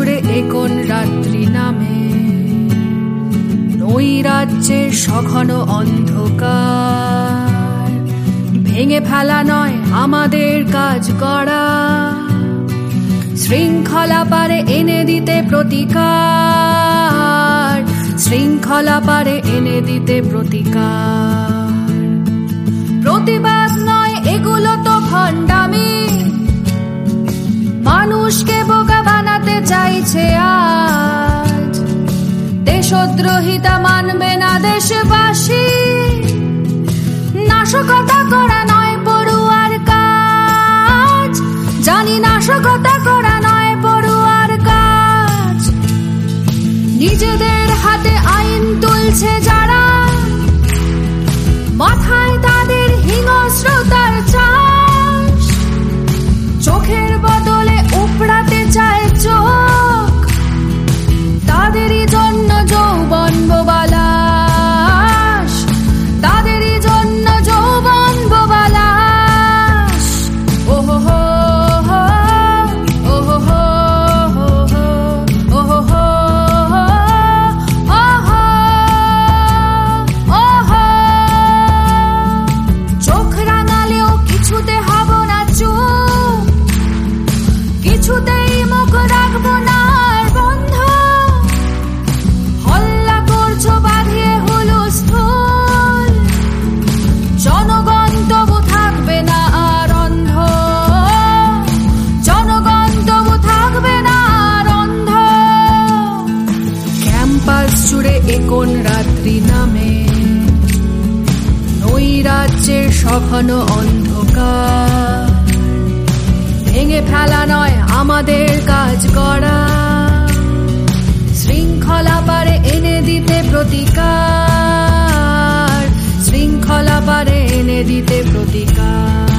জুড়ে এ কোন রাত্রি নামে, নৈরাজ্যের সঘন অন্ধকার ভেঙে ফেলা নয় আমাদের কাজ করা, শৃঙ্খলা পারে এনে দিতে প্রতিকার, শৃঙ্খলা পারে এনে দিতে প্রতিকার। প্রতিবাদ নয় এগুলো তো ভণ্ডামি, মানুষকে বোকা বানাতে চাইছে আজ, দেশদ্রোহিতা মানবে না দেশবাসী, নাশকতা করা নয় পড়ুয়ার কাজ, জানি নাশকতা করা নয় পড়ুয়ার কাজ। নিজেদের হাতে আইন তুলছে যারা, মাথায় তাদের হিংস্রতার চাষ, চোখের বদলে উপড়াতে চায় চোখ, তাদেরই জন্য যৌবন বোবালাস, তাদেরই জন্য যৌবন বোবালাস। ওহো হো হো, ওহো হো হো, ওহো হো ওহো ওহো। চোখ রাঙালেও কিছুতে হব না চুপ, কিছুতেই মুখ রাখবো না আর বন্ধ, হল্লা করছো বাঁধিয়ে হুলস্থুল, জনগণ তবু থাকবে না আর অন্ধ, জনগণ তবু থাকবে না আর অন্ধ। ক্যাম্পাস জুড়ে এ কোন রাত্রি নামে, নৈরাজ্যের সঘন অন্ধকার ভেঙে ফেলা নয় আমাদের কাজ করা, শৃঙ্খলা পারে এনে দিতে প্রতিকার, শৃঙ্খলা পারে এনে দিতে প্রতিকার।